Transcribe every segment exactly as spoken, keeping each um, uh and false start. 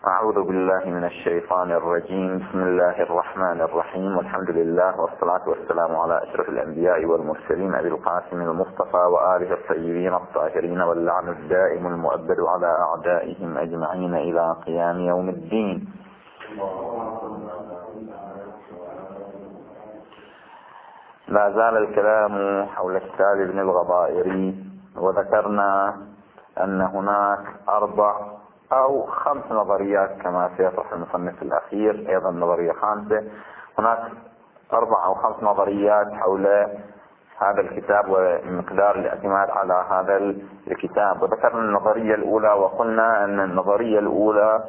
أعوذ بالله من الشيطان الرجيم. بسم الله الرحمن الرحيم، والحمد لله والصلاة والسلام على أشرف الأنبياء والمرسلين أبي القاسم المصطفى وآله الطيبين الطاهرين، واللعن الدائم المؤبد على أعدائهم أجمعين إلى قيام يوم الدين. لا زال الكلام حول كتاب ابن الغضائري، وذكرنا أن هناك أربع أو خمس نظريات كما سيطرح المصنف الأخير، أيضا نظرية خامسة. هناك أربع أو خمس نظريات حول هذا الكتاب ومقدار الاعتماد على هذا الكتاب. وذكرنا النظرية الأولى، وقلنا أن النظرية الأولى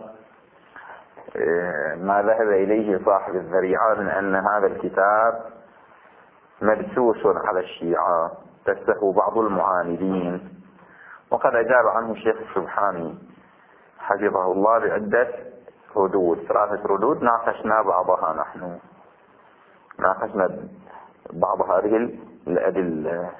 ما ذهب إليه صاحب الذريعة من أن هذا الكتاب مدسوس على الشيعة، دسه بعض المعاندين، وقد أجاب عنه الشيخ السبحاني حفظه الله بعدة ردود، ثلاثة ردود ناقشنا بعضها، نحن ناقشنا بعض هذه الأدلة.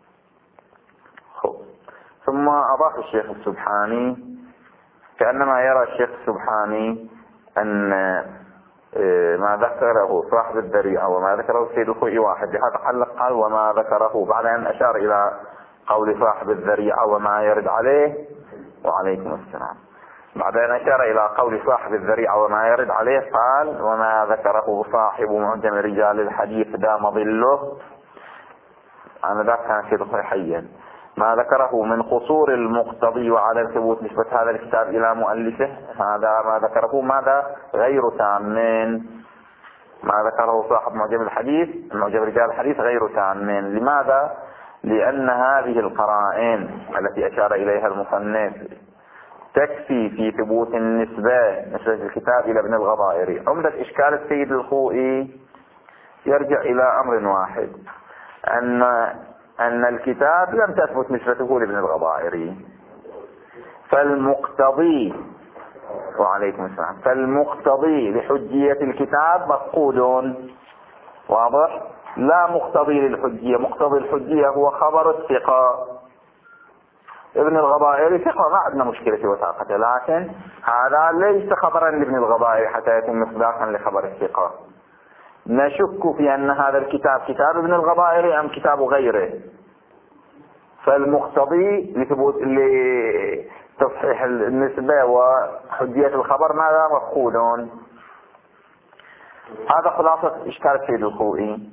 ثم أضاف الشيخ السبحاني كأنما يرى الشيخ السبحاني أن ما ذكره صاحب الذريعة وما ذكره السيد الخوئي واحد، لهذا علق قال وما ذكره، بعد أن أشار إلى قول صاحب الذريعة وما يرد عليه، وعليكم السلام، بعد أن أشار إلى قول صاحب الذريعة وما يرد عليه قال وما ذكره صاحب معجم رجال الحديث دام ظله، أنا ذاك كان السيد الخوئي حيا، ما ذكره من قصور المقتضي وعدم ثبوت نسبة هذا الكتاب إلى مؤلفه، هذا ما ذكره ماذا غير تامين. ما ذكره صاحب معجم الحديث معجم رجال الحديث غير تامين. لماذا؟ لأن هذه القرائن التي أشار إليها المصنف تكفي في ثبوت النسبة نسبة الكتاب إلى ابن الغضائري. عمدة إشكال السيد الخوئي يرجع إلى أمر واحد، أن أن الكتاب لم تثبت نسبته لابن الغضائري، فالمقتضي وعليكم السلام فالمقتضي لحجية الكتاب مفقود، واضح؟ لا مقتضي للحجية، مقتضي الحجية هو خبر الثقة. ابن الغضائري ثقة، ما عندنا مشكلة في وثاقته، لكن هذا ليس خبرا لابن الغضائري حتى يتم مصداقا لخبر الثقة. نشك في أن هذا الكتاب كتاب ابن الغضائري أم كتاب غيره، فالمقتضي لثبوت لتصحيح النسبة وحجية الخبر ماذا مفقود. هذا خلاصة إشكال السيد الخوئي.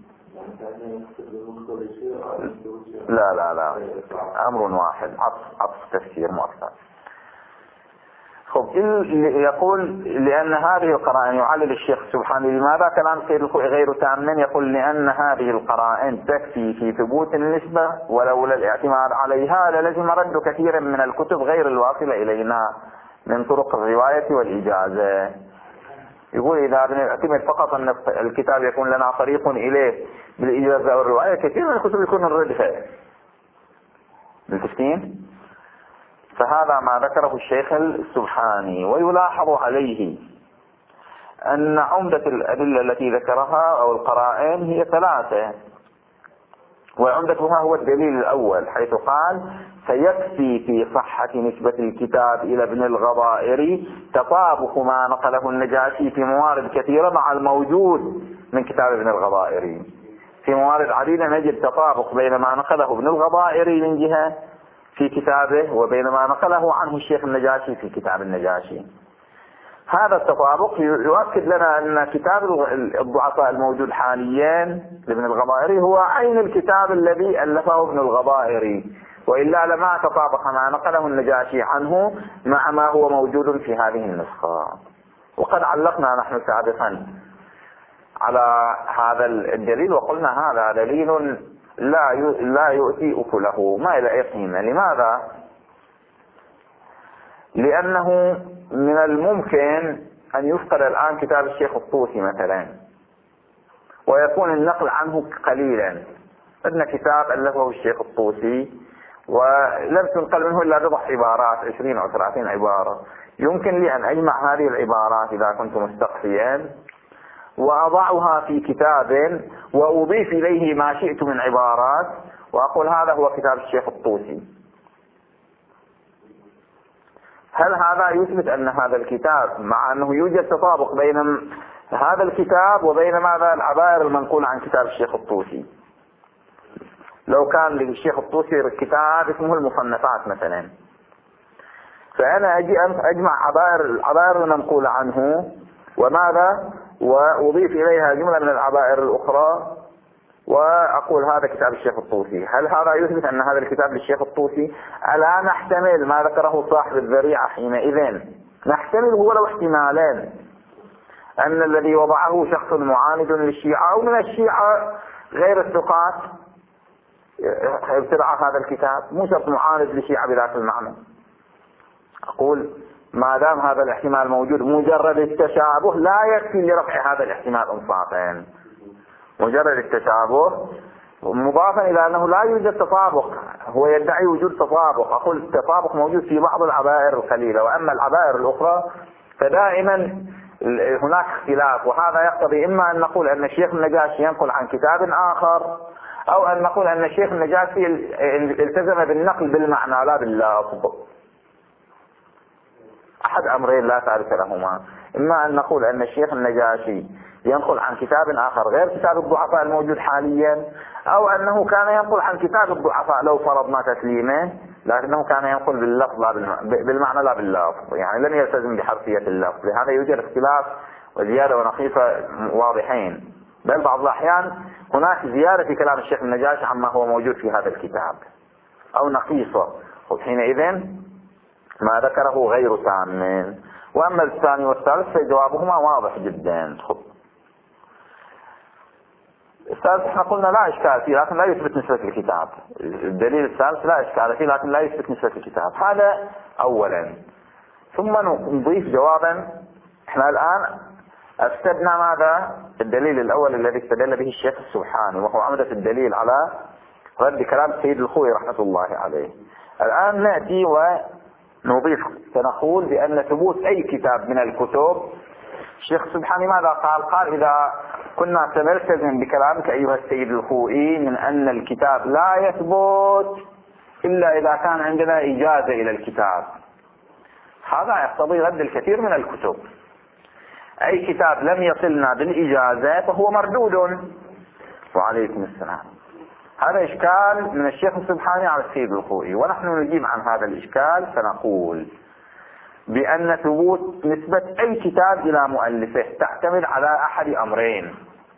لا لا لا أمر واحد، عطف عطف تفسير مؤثر. خب يقول لأن هذه القرائن، يعلل الشيخ سبحانه لماذا كلام السيد الخوئي غير تام، يقول لأن هذه القرائن تكفي في ثبوت النسبة، ولولا الاعتماد عليها للزم رد كثير من الكتب غير الواصلة إلينا من طرق الرواية والإجازة. يقول إذا نعتمد فقط أن الكتاب يكون لنا طريق إليه بالإجازة والرواية، كثير من الكتب يكون الردفة بالتفتين. فهذا ما ذكره الشيخ السبحاني. ويلاحظ عليه أن عمدة الأدلة التي ذكرها أو القرائن هي ثلاثة، وعمدتها هو الدليل الأول، حيث قال فيكفي في صحة نسبة الكتاب إلى ابن الغضائري تطابق ما نقله النجاشي في موارد كثيرة مع الموجود من كتاب ابن الغضائري. في موارد عديدة نجد تطابق بين ما نقله ابن الغضائري من جهة في كتابه وبين ما نقله عنه الشيخ النجاشي في كتاب النجاشي. هذا التطابق يؤكد لنا أن كتاب الضعفاء الموجود حاليا لابن الغضائري هو عين الكتاب الذي ألفه ابن الغضائري، وإلا لما تطابق ما نقله النجاشي عنه مع ما هو موجود في هذه النسخة. وقد علقنا نحن سابقا على هذا الدليل وقلنا هذا دليل لا لا يؤتي أكله، ما إلى أي قيمة. لماذا؟ لأنه من الممكن أن يفقد الآن كتاب الشيخ الطوسي مثلا ويكون النقل عنه قليلا. عندنا كتاب ألفه الشيخ الطوسي ولم تنقل منه إلا بضع عبارات، عشرين أو ثلاثين عبارة. يمكن لي أن أجمع هذه العبارات إذا كنت مستقصيا وأضعها في كتاب وأضيف إليه ما شئت من عبارات وأقول هذا هو كتاب الشيخ الطوسي. هل هذا يثبت أن هذا الكتاب مع أنه يوجد تطابق بين هذا الكتاب وبين ماذا العبائر المنقولة عن كتاب الشيخ الطوسي؟ لو كان للشيخ الطوسي كتاب اسمه المصنفات مثلا، فأنا أجي أجمع عبائر العبائر المنقولة عنه وماذا وأضيف إليها جملة من العبائر الأخرى وأقول هذا كتاب الشيخ الطوسي. هل هذا يثبت أن هذا الكتاب للشيخ الطوسي؟ ألا نحتمل ما ذكره صاحب الذريعة حينئذ؟ نحتمل ولو احتمالين، أن الذي وضعه شخص معاند للشيعة أو من الشيعة غير الثقات ابتدع هذا الكتاب، مو شخص معاند للشيعة بذات المعنى. أقول ما دام هذا الاحتمال موجود مجرد التشابه لا يكفي لرفع هذا الاحتمال انصافا. مجرد التشابه مضافا إلى أنه لا يوجد تطابق، هو يدعي وجود تطابق. أقول التطابق موجود في بعض العبائر القليلة، وأما العبائر الأخرى فدائما هناك اختلاف، وهذا يقتضي إما أن نقول أن الشيخ النجاشي ينقل عن كتاب آخر، أو أن نقول أن الشيخ النجاشي التزم بالنقل بالمعنى لا باللفظ. أحد أمرين لا ثالث لهما، إما أن نقول أن الشيخ النجاشي ينقل عن كتاب آخر غير كتاب الضعفاء الموجود حاليا، أو أنه كان ينقل عن كتاب الضعفاء لو فرضنا تسليمه، لكنه كان ينقل باللفظ لا بالمعنى لا باللفظ، يعني لم يلتزم بحرفية اللفظ. لهذا يوجد اختلاف وزيادة ونقيصة واضحين، بل بعض الأحيان هناك زيادة في كلام الشيخ النجاشي عما هو موجود في هذا الكتاب أو نقيصة، وحينئذ ما ذكره غير تام. وأما الثاني والثالث فجوابهما واضح جدا. الثالث احنا قلنا لا إشكال فيه لكن لا يثبت نسبة الكتاب. الدليل الثالث لا إشكال فيه لكن لا يثبت نسبة الكتاب. هذا أولا. ثم نضيف جوابا. احنا الآن أفسدنا ماذا؟ الدليل الأول الذي استدل به الشيخ السبحاني، وهو عمدة الدليل على رد كلام السيد الخوئي رحمة الله عليه. الآن نأتي ونضيف سنقول بأن ثبوت أي كتاب من الكتب، الشيخ السبحاني ماذا قال؟ قال إذا كنا سنلتزم بكلامك أيها السيد الخوئي من أن الكتاب لا يثبت إلا إذا كان عندنا إجازة إلى الكتاب، هذا يقتضي رد الكثير من الكتب. أي كتاب لم يصلنا بالإجازة فهو مردود. وعليكم السلام. هذا إشكال من الشيخ السبحاني على السيد الخوئي، ونحن نجيب عن هذا الإشكال فنقول بأن ثبوت نسبة أي كتاب إلى مؤلفه تعتمد على أحد أمرين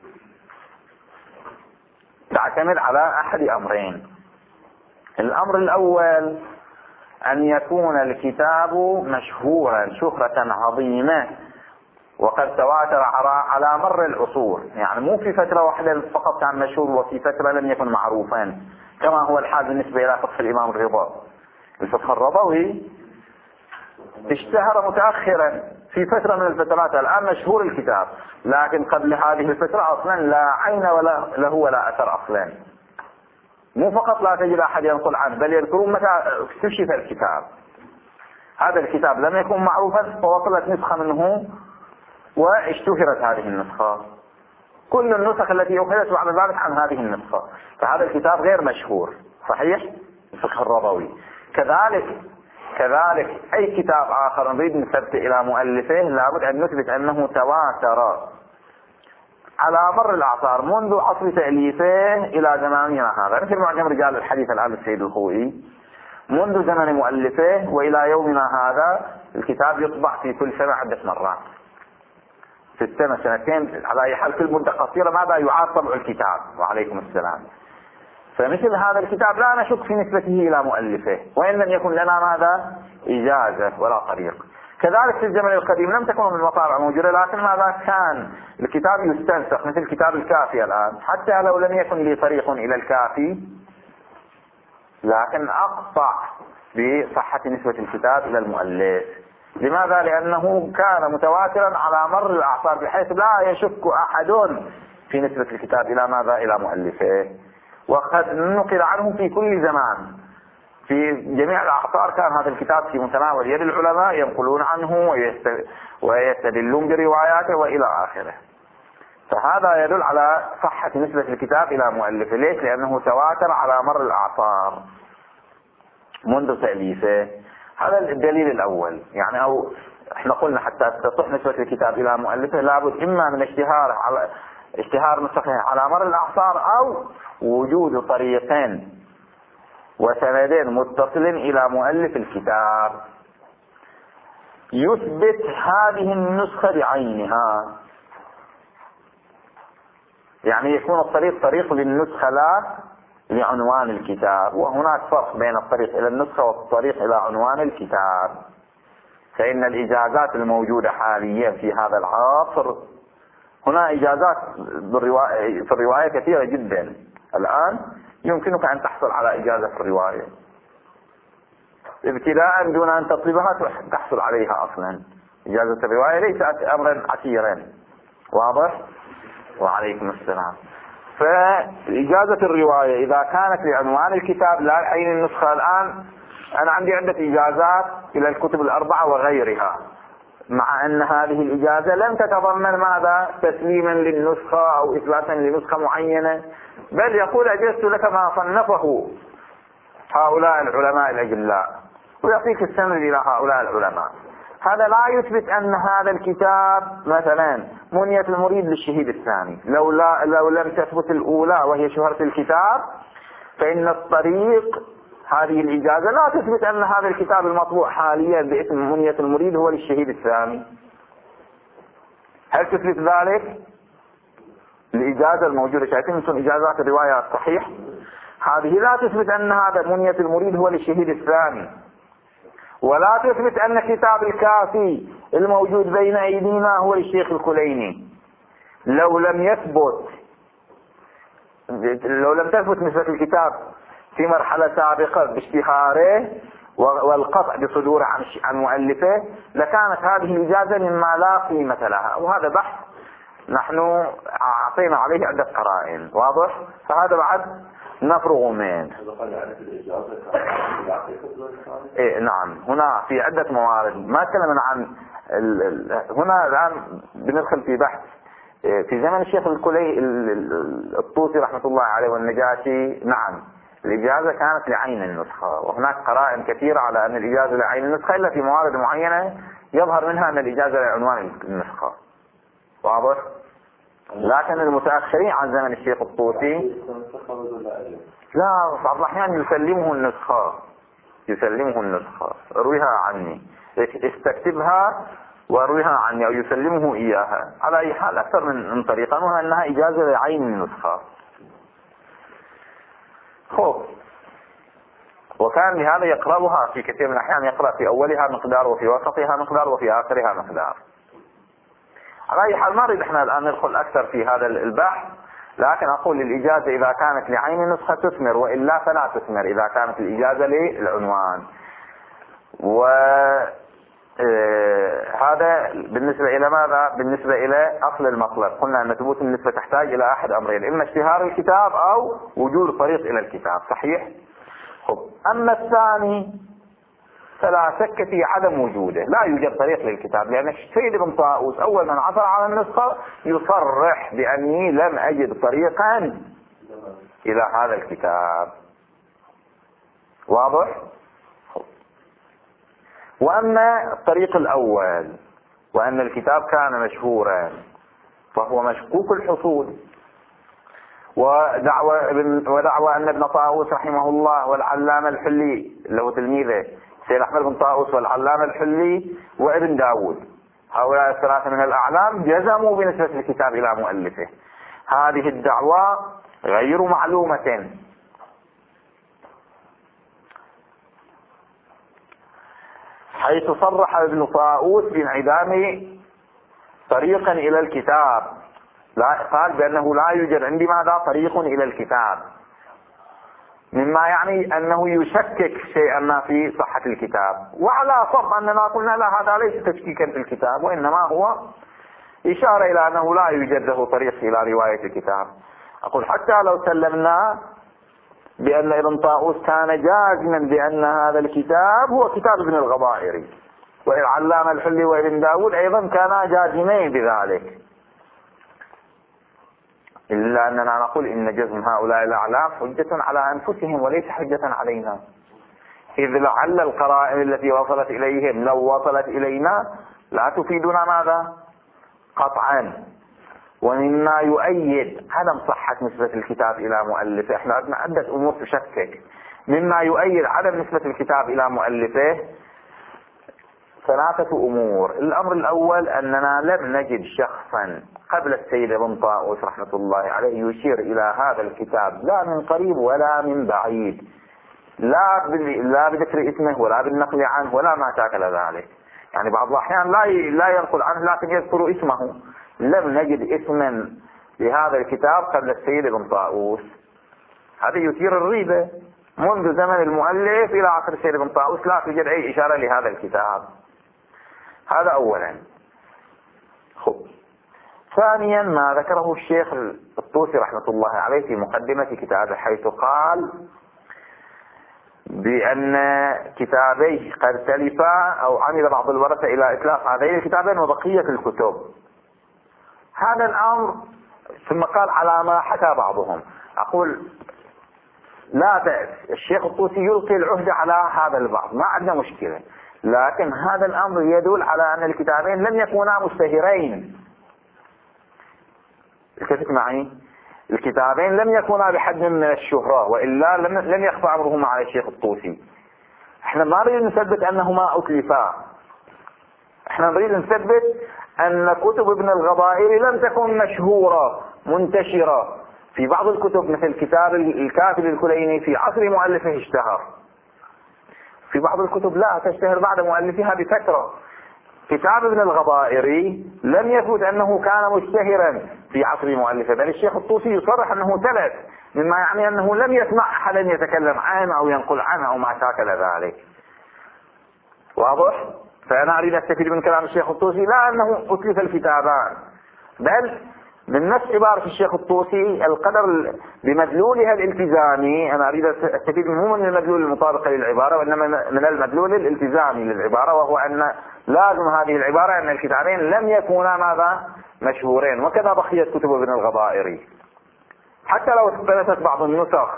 تعتمد على أحد أمرين الأمر الأول أن يكون الكتاب مشهورا شهرة عظيمة وقد تواتر على مر العصور، يعني مو في فترة واحدة فقط كان مشهور وفي فترة لم يكن معروفا، كما هو الحال بالنسبة إلى فقه الإمام الرضا. الفقه الرضوي اشتهر متأخرا في فترة من الفترات، الآن مشهور الكتاب، لكن قبل هذه الفترة أصلا لا عين ولا له ولا أثر أصلا. مو فقط لا تجد أحد ينقل عنه، بل يذكرون متى اكتشف الكتاب. هذا الكتاب لم يكن معروفا فوصلت نسخة منه واشتهرت هذه النسخة، كل النسخ التي أخذت بعد ذلك عن هذه النسخة، فهذا الكتاب غير مشهور. صحيح؟ الفقه الرضوي. كذلك كذلك أي كتاب آخر نريد نثبت إلى مؤلفه لابد أن نثبت أنه تواتر على مر الأعصار منذ عصر تأليفه إلى زماننا هذا، مثل معجم رجال الحديث الآن السيد الخوئي، منذ زمن مؤلفه وإلى يومنا هذا الكتاب يطبع في كل سنة عدة مرات، في السنة سنتين على أي حال، كل مدة قصيرة ماذا يعاد طبع الكتاب. وعليكم السلام. فمثل هذا الكتاب لا نشك في نسبته إلى مؤلفه وإن لم يكن لنا ماذا إجازة ولا طريق. كذلك في الزمن القديم لم تكن المطابع موجودة، لكن ماذا كان الكتاب يستنسخ مثل كتاب الكافي الآن، حتى لو لم يكن لي طريق إلى الكافي لكن أقطع بصحة نسبة الكتاب إلى المؤلف. لماذا؟ لأنه كان متواترا على مر الأعصار بحيث لا يشك أحد في نسبة الكتاب إلى ماذا؟ إلى مؤلفه، وقد نقل عنه في كل زمان في جميع الأعصار كان هذا الكتاب في متناول يد العلماء ينقلون عنه ويستدلون برواياته وإلى آخره. فهذا يدل على صحة نسبة الكتاب إلى مؤلفه. ليش؟ لأنه تواتر على مر الأعصار منذ تأليفه. هذا الدليل الأول. يعني أو احنا قلنا حتى تصح نسبة الكتاب إلى مؤلفه لابد إما من اشتهار على اشتهار نسخه على مر الأعصار أو وجود طريقين وسندين متصل إلى مؤلف الكتاب يثبت هذه النسخة بعينها. يعني يكون الطريق طريق للنسخة لا لعنوان الكتاب، وهناك فرق بين الطريق إلى النسخة والطريق إلى عنوان الكتاب. فإن الإجازات الموجودة حاليا في هذا العصر، هنا إجازات في الرواية كثيرة جدا. الآن يمكنك أن تحصل على إجازة في الرواية ابتداء دون أن تطلبها تحصل عليها أصلا. إجازة الرواية ليست أمرا عسيرا. واضح؟ وعليكم السلام. فإجازة الرواية إذا كانت لعنوان الكتاب لا لحين النسخة، الآن أنا عندي عدة إجازات إلى الكتب الأربعة وغيرها، مع أن هذه الإجازة لم تتضمن ماذا؟ تسليما للنسخة أو إثباتا لنسخة معينة، بل يقول أجزت لك ما صنفه هؤلاء العلماء الأجلاء، ويعطيك السند إلى هؤلاء العلماء. هذا لا يثبت أن هذا الكتاب مثلا منية المريد للشهيد الثاني. لو, لا لو لم تثبت الأولى وهي شهرة الكتاب، فإن الطريق هذه الإجازة لا تثبت أن هذا الكتاب المطبوع حاليا باسم منية المريد هو للشهيد الثاني. هل تثبت ذلك؟ الإجازة الموجودة شايفين مثل إجازات الرواية الصحيح، هذه لا تثبت أن هذا منية المريد هو للشهيد الثاني، ولا تثبت أن كتاب الكافي الموجود بين أيدينا هو للشيخ الكليني. لو لم يثبت لو لم تثبت نسبة الكتاب في مرحلة سابقة باشتهاره والقطع بصدوره عن عن مؤلفه، لكانت هذه الإجازة مما لا قيمة لها. وهذا بحث نحن أعطينا عليه عدة قرائن. واضح؟ فهذا بعد نفرغ منه. إيه نعم، هنا في عدة موارد ما تكلمنا عن ال... ال... هنا الآن بندخل في بحث في زمن الشيخ الكلي الطوسي رحمة الله عليه والنجاشي. نعم الإجازة كانت لعين النسخة، وهناك قرائن كثيرة على أن الإجازة لعين النسخة، إلا في موارد معينة يظهر منها أن الإجازة لعنوان النسخة. واضح؟ لكن المتأخرين عن زمن الشيخ الطوسي لا، بعض الأحيان يسلمه النسخة يسلمه النسخة ارويها عني، استكتبها وارويها عني، أو يسلمه إياها. على أي حال أكثر من طريقة، وهي أنها إجازة لعين النسخة. خوف. وكان لهذا يقرأها في كثير من الأحيان، يقرأ في أولها مقدار وفي وسطها مقدار وفي آخرها مقدار. على أي حال ما نريد احنا الآن ندخل أكثر في هذا البحث، لكن أقول الإجازة إذا كانت لعين النسخة تثمر، وإلا فلا تثمر إذا كانت الإجازة للعنوان. وهذا بالنسبة إلى ماذا؟ بالنسبة إلى أصل المطلب. قلنا أن ثبوت النسبة تحتاج إلى أحد أمرين، إما اشتهار الكتاب أو وجود طريق إلى الكتاب. صحيح؟ خب. أما الثاني فلا شك في عدم وجوده، لا يوجد طريق للكتاب، لأن السيد ابن طاووس أول من عثر على النسخة يصرح بأني لم أجد طريقا إلى هذا الكتاب. واضح؟ وأما الطريق الأول وأن الكتاب كان مشهورا فهو مشكوك الحصول، ودعوى, ودعوى أن ابن طاووس رحمه الله والعلامة الحلي له تلميذه سيد أحمد بن طاووس والعلامة الحلي وابن داود، هؤلاء الثلاثة من الأعلام جزموا بنسبة الكتاب إلى مؤلفه. هذه الدعوة غير معلومة، حيث صرح ابن طاووس بانعدام طريقا إلى الكتاب. لا قال بأنه لا يوجد عندي ماذا طريق إلى الكتاب، مما يعني أنه يشكك شيئا ما في صحة الكتاب. وعلى فرض أننا قلنا لا، هذا ليس تشكيكا في الكتاب، وإنما هو إشارة إلى أنه لا يوجد له طريق إلى رواية الكتاب. أقول حتى لو سلمنا بأن ابن طاووس كان جازما بأن هذا الكتاب هو كتاب ابن الغضائري، والعلامة الحلي وابن داود أيضا كانا جازمين بذلك، إلا أننا نقول إن جزم هؤلاء الأعلام حجة على أنفسهم وليس حجة علينا. إذ لعل القرائن التي وصلت إليهم لو وصلت إلينا لا تفيدنا ماذا؟ قطعا. ومما يؤيد عدم صحة نسبة الكتاب إلى مؤلفه، احنا عندنا عدة أمور تشكك، مما يؤيد عدم نسبة الكتاب إلى مؤلفه ثلاثة أمور. الأمر الأول أننا لم نجد شخصا قبل السيد ابن طاووس رحمة الله عليه يشير إلى هذا الكتاب لا من قريب ولا من بعيد، لا لا بذكر اسمه ولا بالنقل عنه ولا ما شاكل ذلك. يعني بعض الأحيان لا لا ينقل عنه لكن يذكر اسمه. لم نجد اسما لهذا الكتاب قبل السيد ابن طاووس. هذا يثير الريبة. منذ زمن المؤلف إلى عصر السيد ابن طاووس لا توجد أي إشارة لهذا الكتاب. هذا أولا. خب. ثانيا ما ذكره الشيخ الطوسي رحمة الله عليه في مقدمة كتابه، حيث قال بأن كتابيه قد تلفا أو عمل بعض الورثة إلى إتلاف هذين الكتابين وبقية الكتب. هذا الأمر ثم قال على ما حكى بعضهم. أقول لا بأس، الشيخ الطوسي يلقي العهدة على هذا البعض، ما عندنا مشكلة، لكن هذا الأمر يدل على أن الكتابين لم يكونا مشتهرين. التفت معي، الكتابين لم يكونا بحد من الشهرة، وإلا لم لم يخفى أمرهما على الشيخ الطوسي. احنا ما نريد نثبت أنهما أتلفا، احنا نريد نثبت أن كتب ابن الغضائر لم تكن مشهورة منتشرة. في بعض الكتب مثل كتاب الكاتب الكليني في عصر مؤلفه اشتهر، في بعض الكتب لا تشتهر بعد مؤلفها بفترة. كتاب ابن الغضائري لم يثبت أنه كان مشتهرا في عصر مؤلفه، بل الشيخ الطوسي يصرح أنه تلف، مما يعني أنه لم يسمع أحدا يتكلم عنه أو ينقل عنه أو ما شاكل ذلك. واضح؟ فأنا أريد أستفيد من كلام الشيخ الطوسي لا أنه أتلف الكتابان، بل من نفس عبارة الشيخ الطوسي القدر بمدلولها الالتزامي. أنا أريد أستفيد مو من المدلول المطابق للعبارة، وإنما من المدلول الالتزامي للعبارة، وهو أن لازم هذه العبارة أن الكتابين لم يكونا ماذا؟ مشهورين. وكذا بقيت كتب ابن الغضائري، حتى لو اختلفت بعض النسخ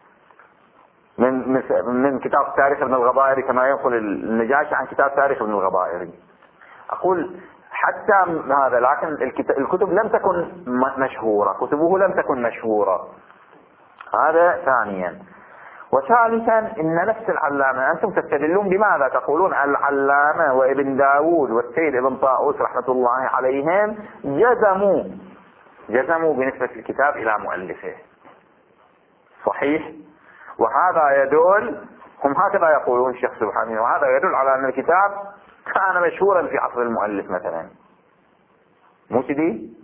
من من كتاب تاريخ ابن الغضائري كما ينقل النجاشي عن كتاب تاريخ ابن الغضائري. أقول حتى هذا، لكن الكتب لم تكن مشهورة، كتبه لم تكن مشهورة. هذا ثانيا. وثالثا إن نفس العلامة، أنتم تستدلون بماذا؟ تقولون العلامة وابن داود والسيد ابن طاووس رحمة الله عليهم جزموا جزموا بنسبة الكتاب إلى مؤلفه. صحيح؟ وهذا يدل، هم هكذا يقولون الشيخ سبحانه، وهذا يدل على أن الكتاب كان مشهورا في عصر المؤلف مثلا. مو كذي؟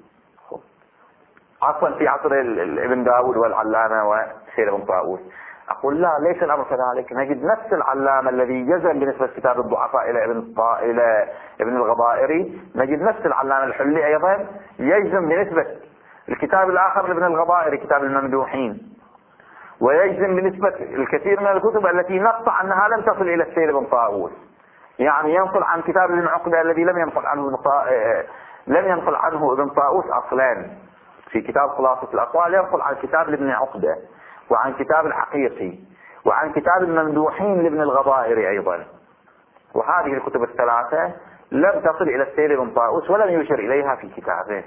عصرا في عصر ابن داود والعلامة والسيد ابن طاووس. أقول لا، ليس الأمر كذلك. نجد نفس العلامة الذي جزم بنسبة كتاب الضعفاء إلى ابن إلى ابن الغضائري، نجد نفس العلامة الحلي أيضا يجزم بنسبة الكتاب الآخر لابن الغضائري، كتاب الممدوحين، ويجزم بنسبة الكثير من الكتب التي نقطع أنها لم تصل إلى السيد ابن طاووس. يعني ينقل عن كتاب ابن عقدة الذي لم ينقل عنه لم ينقل عنه ابن طاووس أصلا. في كتاب خلاصة الأقوال ينقل عن كتاب لابن عقدة، وعن كتاب الحقيقي، وعن كتاب الممدوحين لابن الغضائري أيضا. وهذه الكتب الثلاثة لم تصل إلى السيد ابن طاووس ولم يشر إليها في كتابه.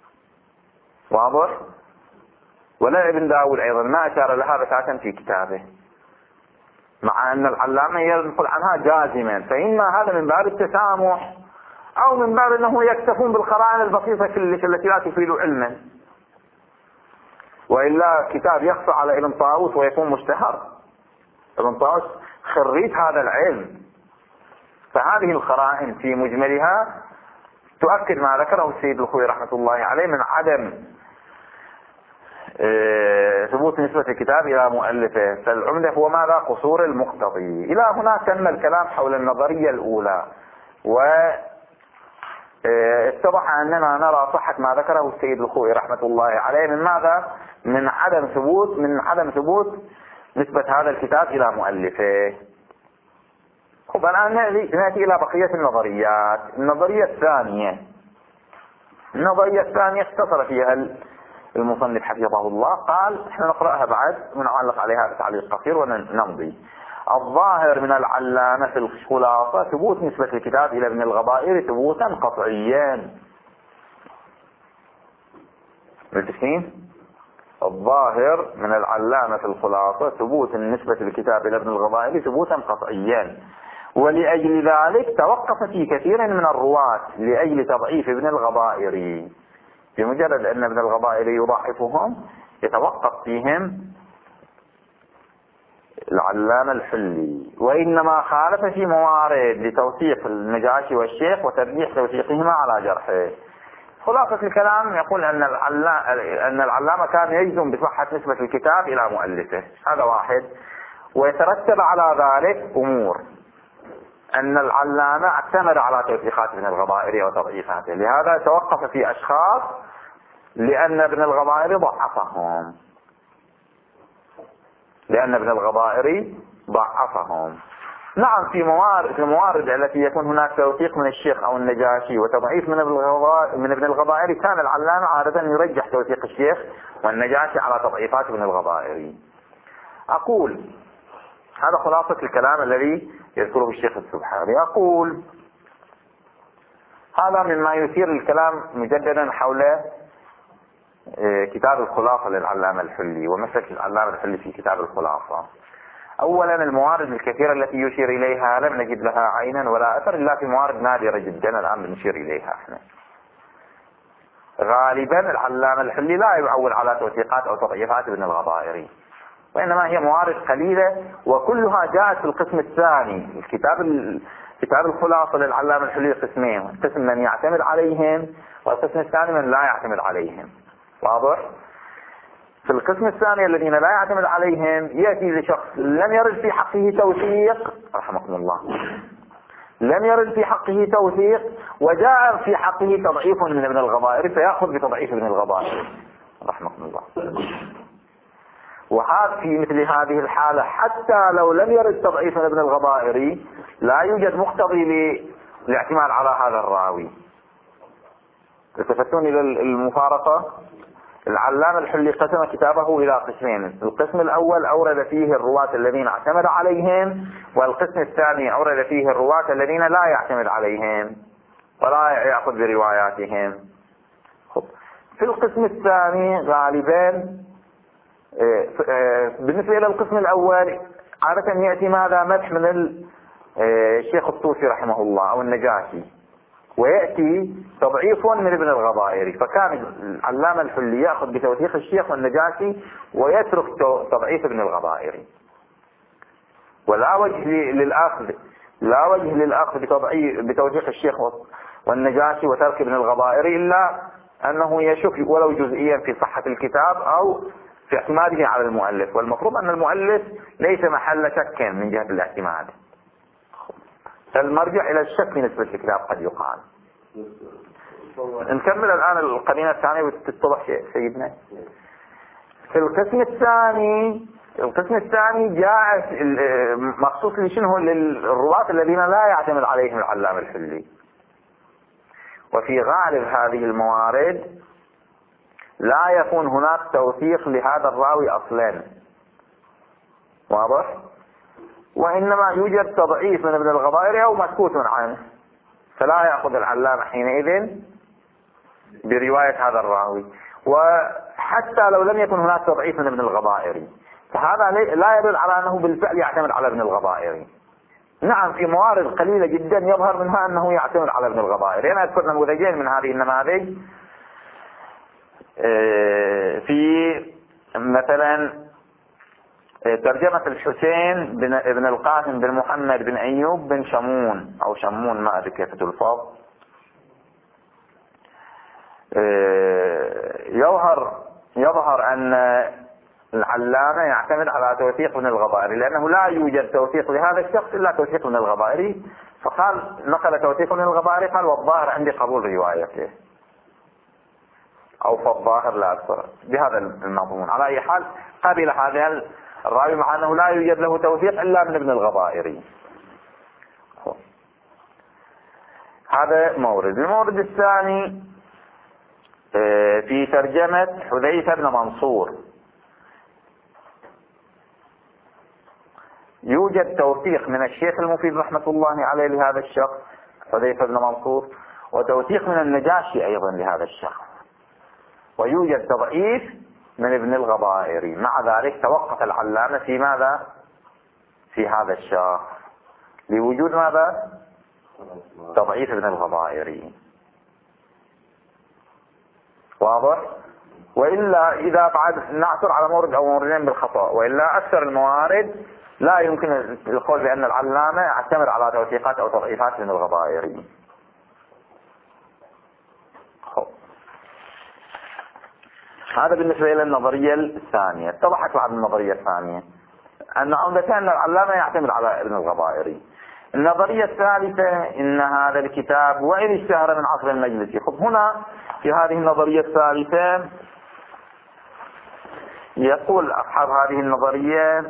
واضح؟ ولا ابن داود أيضا ما أشار لها بتاتا في كتابه، مع أن العلامة ينقل عنها جازما. فإما هذا من باب التسامح، أو من باب أنه يكتفون بالقرائن البسيطة التي لا تفيد علما، وإلا كتاب يخفى على ابن طاووس ويكون مشتهر. ابن طاووس خريج هذا العلم. فهذه القرائن في مجملها تؤكد ما ذكره السيد الخوئي رحمة الله عليه من عدم ثبوت نسبة الكتاب إلى مؤلفه. فالعمدة هو ماذا؟ قصور المقتضي. إلى هنا تم الكلام حول النظرية الأولى، واتضح أننا نرى صحة ما ذكره السيد الخوئي رحمة الله عليه من ماذا؟ من عدم ثبوت من عدم ثبوت نسبة هذا الكتاب إلى مؤلفه. طب الآن نأتي إلى بقية النظريات. النظرية الثانية النظرية الثانية اختصر فيها المصنف حفظه الله، قال احنا نقرأها بعد ونعلق عليها بتعليق قصير ونمضي. الظاهر من العلامة في الخلاصة ثبوت نسبة الكتاب إلى ابن الغضائر ثبوتا قطعيا. متفقين؟ الظاهر من العلامة في الخلاصة ثبوت النسبة الكتاب إلى ابن الغضائر ثبوتا قطعيا، ولأجل ذلك توقف في كثير من الرواة لأجل تضعيف ابن الغضائر. بمجرد أن ابن الغضائر يضعفهم يتوقف فيهم العلامة الحلي، وإنما خالف في موارد لتوثيق النجاشي والشيخ وترجيح توثيقهما على جرحه. خلاصة الكلام يقول أن العلامة, أن العلامة كان يجزم بصحة نسبة الكتاب إلى مؤلفه، هذا واحد. ويترتب على ذلك أمور: أن العلامة اعتمد على توثيقات ابن الغضائر وتضعيفاته، لهذا توقف في أشخاص لأن ابن الغضائر ضعفهم لأن ابن الغضائر ضعفهم نعم، في موارد في الموارد التي يكون هناك توثيق من الشيخ أو النجاشي وتضعيف من من ابن الغضائر كان العلامة عادة يرجح توثيق الشيخ والنجاشي على تضعيفات ابن الغضائر. أقول هذا خلاصة الكلام الذي يذكره الشيخ السبحاني. أقول هذا مما يثير الكلام مجددا حول كتاب الخلاصة للعلامة الحلي ومسلك العلامة الحلي في كتاب الخلاصة. أولا الموارد الكثيرة التي يشير إليها لم نجد لها عينا ولا أثر إلا في موارد نادرة جدا الآن بنشير إليها احنا. غالبا العلامة الحلي لا يعول على توثيقات أو تضعيفات ابن الغضائر، وإنما هي موارد قليلة وكلها جاءت في القسم الثاني. الكتاب كتاب الخلاصة للعلامة الحلي قسمين: قسم من يعتمد عليهم والقسم الثاني من لا يعتمد عليهم. واضح؟ في القسم الثاني الذين لا يعتمد عليهم يأتي لشخص لم يرد في حقه توثيق رحمكم الله لم يرد في حقه توثيق وجاء في حقه تضعيف من ابن الغضائر فيأخذ بتضعيف ابن الغضائر رحمكم الله. وهذا في مثل هذه الحالة حتى لو لم يرد تضعيف من ابن الغضائر لا يوجد مقتضي للاعتماد على هذا الراوي. التفتون إلى المفارقة. العلامة الحلي قسم كتابه إلى قسمين: القسم الأول أورد فيه الرواة الذين اعتمد عليهم، والقسم الثاني أورد فيه الرواة الذين لا يعتمد عليهم ولا يأخذ برواياتهم. في القسم الثاني غالبا بالنسبة إلى القسم الأول عادة يأتي ماذا مدح من الشيخ الطوسي رحمه الله أو النجاشي، ويأتي تضعيف من ابن الغضائر، فكان العلامة الحلي يأخذ بتوثيق الشيخ والنجاشي ويترك تضعيف ابن الغضائر، ولا وجه للأخذ لا وجه للأخذ بتوثيق الشيخ والنجاشي وترك ابن الغضائر إلا أنه يشك ولو جزئيا في صحة الكتاب أو في اعتماده على المؤلف، والمفروض أن المؤلف ليس محل شك من جهة الاعتماد. المرجع إلى الشك في نسبة الكتاب قد يقال. نكمل الآن القرينة الثانية وتتضح شيء سيدنا. في القسم الثاني القسم الثاني جاء مخصوص لشنه للرواة الذين لا يعتمد عليهم العلامة الحلي، وفي غالب هذه الموارد لا يكون هناك توثيق لهذا الراوي أصلا. واضح؟ وإنما يوجد تضعيف من ابن الغضائر أو مسكوت عنه، فلا يأخذ العلامة حينئذ برواية هذا الراوي. وحتى لو لم يكن هناك تضعيف من ابن الغضائر فهذا لا يدل على أنه بالفعل يعتمد على ابن الغضائر. نعم في موارد قليلة جدا يظهر منها أنه يعتمد على ابن الغضائر. أنا أذكر نموذجين من هذه النماذج. في مثلا ترجمة الحسين بن ابن القاسم بن محمد بن أيوب بن شمون أو شمون ما أدري كيف تلفظ. يظهر يظهر أن العلامة يعتمد على توثيق ابن الغضائر لأنه لا يوجد توثيق لهذا الشخص إلا توثيق ابن الغضائر، فقال نقل توثيق ابن الغضائر قال والظاهر عندي قبول روايته أو فالظاهر لا أكثر بهذا المضمون. على أي حال قبل هذا الراوي مع أنه لا يوجد له توثيق إلا من ابن الغضائر. هذا مورد. المورد الثاني في ترجمة حذيفة بن منصور. يوجد توثيق من الشيخ المفيد رحمة الله عليه لهذا الشخص حذيفة بن منصور، وتوثيق من النجاشي أيضا لهذا الشخص، ويوجد تضعيف من ابن الغضائري. مع ذلك توقف العلامة في ماذا؟ في هذا الشخص، لوجود ماذا؟ تضعيف ابن الغضائري. واضح؟ وإلا إذا بعد نعثر على مورد أو موردين بالخطأ، وإلا أكثر الموارد لا يمكن القول بأن العلامة يعتمد على توثيقات أو تضعيفات ابن الغضائري. هذا بالنسبة إلى النظرية الثانية. اتضحت بعد النظرية الثانية أن عمدة أن العلامة يعتمد على ابن الغضائري. النظرية الثالثة إن هذا الكتاب وإن اشتهر من عصر المجلسي. خب هنا في هذه النظرية الثالثة يقول أصحاب هذه النظرية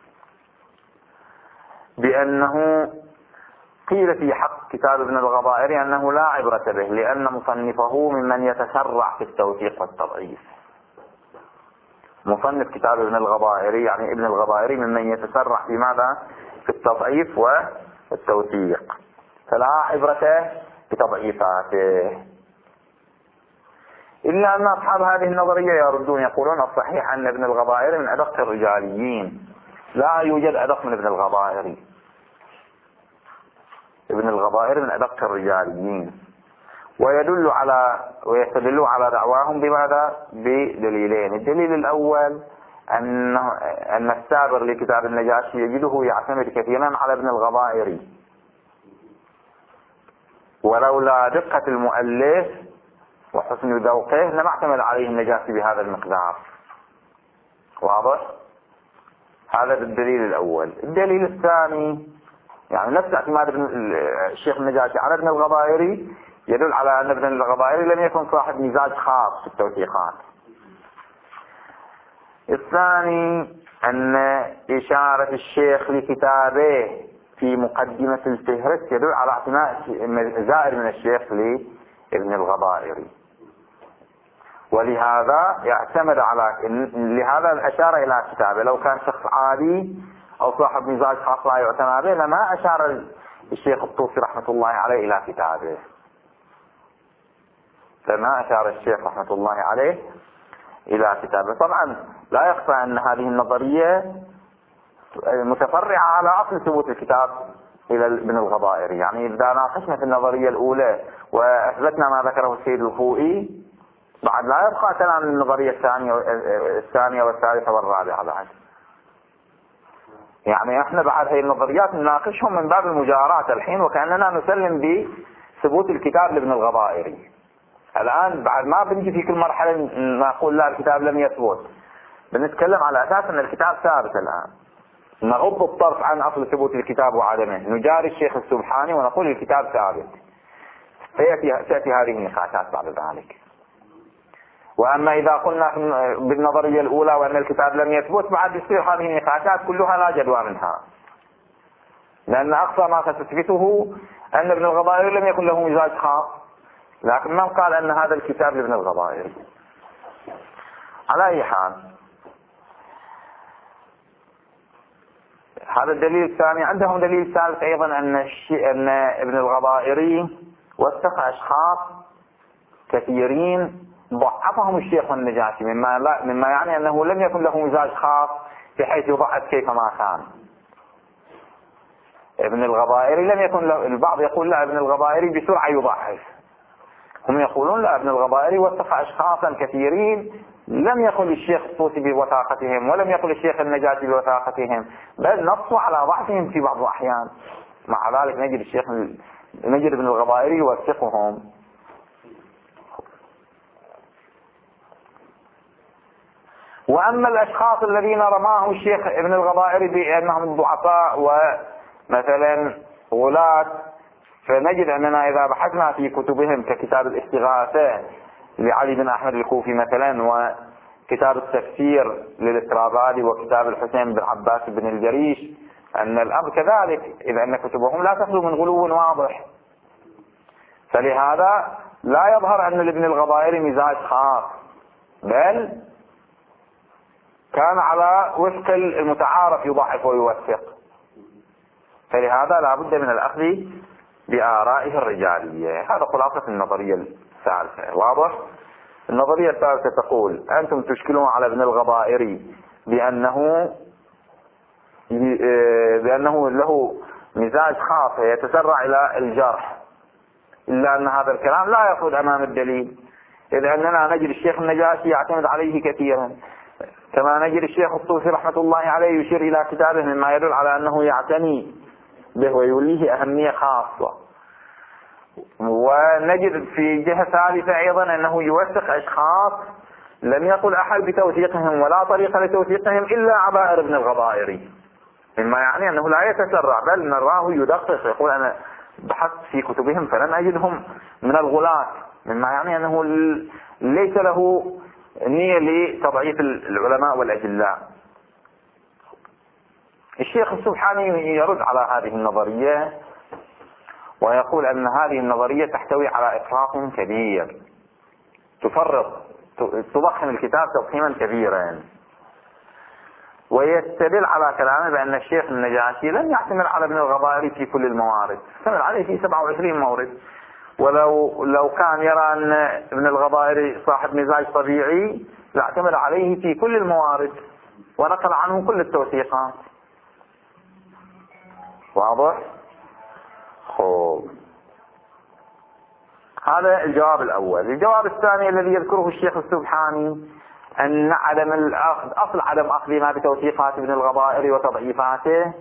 بأنه قيل في حق كتاب ابن الغضائري أنه لا عبرة به، لأن مصنفه ممن يتسرع في التوثيق والتضعيف. مصنف كتاب ابن الغضائري يعني ابن الغضائري ممن يتسرع في ماذا؟ في التضعيف والتوثيق، فلا عبرة بتضعيفاته. إلا أن أصحاب هذه النظرية يردون يقولون الصحيح أن ابن الغضائري من أدق الرجاليين، لا يوجد أدق من ابن الغضائري. ابن الغضائري من أدق الرجاليين، ويدل على ويستدل على دعواهم بماذا؟ بدليلين. الدليل الأول أن أن السابق لكتاب النجاشي يجده يعتمد كثيرا على ابن الغضائري، ولولا دقة المؤلف وحسن ذوقه لما اعتمد عليه النجاشي بهذا المقدار. واضح؟ هذا الدليل الأول. الدليل الثاني يعني نفس اعتماد الشيخ النجاشي على ابن الغضائري يدل على أن ابن الغضائري لم يكن صاحب مزاج خاص في التوثيقات. الثاني أن إشارة الشيخ لكتابه في مقدمة الفهرس يدل على اعتناء زائر من الشيخ لابن الغضائري، ولهذا يعتمد على لهذا الأشارة إلى كتابه. لو كان شخص عادي أو صاحب مزاج خاص لا يعتنى به لما أشار الشيخ الطوسي رحمة الله عليه إلى كتابه، فما أشار الشيخ رحمة الله عليه إلى كتابه. طبعا لا يخفى أن هذه النظرية متفرعة على أصل ثبوت الكتاب إلى ابن الغضائري. يعني إذا ناقشنا في النظرية الأولى وأثبتنا ما ذكره السيد الخوئي، بعد لا يبقى كلام النظرية الثانية الثانية والثالثة والرابعة بعد. يعني احنا بعد هذه النظريات نناقشهم من باب المجاراة الحين، وكأننا نسلم بثبوت الكتاب لابن الغضائري. الآن بعد ما بنجي في كل مرحلة نقول لا الكتاب لم يثبت، بنتكلم على أساس أن الكتاب ثابت. الآن نغض الطرف عن أصل ثبوت الكتاب وعدمه، نجاري الشيخ السبحاني ونقول الكتاب ثابت، فيأتي هذه النقاشات بعد ذلك. وأما إذا قلنا بالنظرية الأولى وأن الكتاب لم يثبت، بعد يصير هذه النقاشات كلها لا جدوى منها، لأن أقصى ما ستثبته أن ابن الغضائري لم يكن له مزاج خاص، لكن من قال أن هذا الكتاب لابن الغضائري؟ على أي حال، هذا الدليل الثاني. عندهم دليل ثالث أيضا أن, أن ابن الغضائري وثق أشخاص كثيرين ضعفهم الشيخ النجاشي، مما, لا مما يعني أنه لم يكن له مزاج خاص بحيث يضعف كيفما كان. ابن الغضائري لم يكن له، البعض يقول لا ابن الغضائري بسرعة يضعف، هم يقولون لا ابن الغضائري وثق أشخاصا كثيرين لم يقل الشيخ الطوسي بوثاقتهم ولم يقل الشيخ النجاشي بوثاقتهم، بل نصوا على ضعفهم في بعض الأحيان. مع ذلك نجد الشيخ نجد ابن الغضائري يوثقهم. وأما الأشخاص الذين رماهم الشيخ ابن الغضائري بأنهم ضعفاء ومثلا غلاة، فنجد أننا إذا بحثنا في كتبهم ككتاب الاستغاثة لعلي بن أحمد الكوفي مثلا، وكتاب التفسير للإسرابادي، وكتاب الحسين بن عباس بن الجريش، أن الأمر كذلك، إذا أن كتبهم لا تخلو من غلو واضح. فلهذا لا يظهر أن لابن الغضائري مزاج خاص، بل كان على وفق المتعارف يضعف ويوثق. فلهذا لا بد من الأخذ بآرائه الرجالية. هذا خلاصة النظرية الثالثة. واضح؟ النظرية الثالثة تقول أنتم تشكلون على ابن الغضائري بأنه بأنه له مزاج خاص يتسرع إلى الجرح، إلا أن هذا الكلام لا يخرج أمام الدليل، إذ أننا نجد الشيخ النجاشي يعتمد عليه كثيرا، كما نجد الشيخ الطوسي رحمة الله عليه يشير إلى كتابه مما يدل على أنه يعتني به ويوليه أهمية خاصة. ونجد في جهة ثالثة أيضا أنه يوثق أشخاص لم يقل أحد بتوثيقهم ولا طريقة لتوثيقهم إلا عبائر ابن الغضائري، مما يعني أنه لا يتسرع، بل نراه يدقق، يقول أنا بحثت في كتبهم فلم أجدهم من الغلاة، مما يعني أنه ليس له نية لتضعيف العلماء والأجلاء. الشيخ السبحاني يرد على هذه النظرية ويقول أن هذه النظرية تحتوي على إفراط كبير، تفرط تضخم الكتاب تضخيما كبيرا، ويستدل على كلامه بأن الشيخ النجاشي لم يعتمد على ابن الغضائري في كل الموارد، اعتمد عليه في سبعة وعشرين مورد، ولو لو كان يرى أن ابن الغضائري صاحب مزاج طبيعي لاعتمد عليه في كل الموارد ونقل عنه كل التوثيقات. واضح؟ خوب. هذا الجواب الأول. الجواب الثاني الذي يذكره الشيخ السبحاني أن عدم الأخذ أصل عدم أخذ ما بتوثيقات ابن الغضائري وتضعيفاته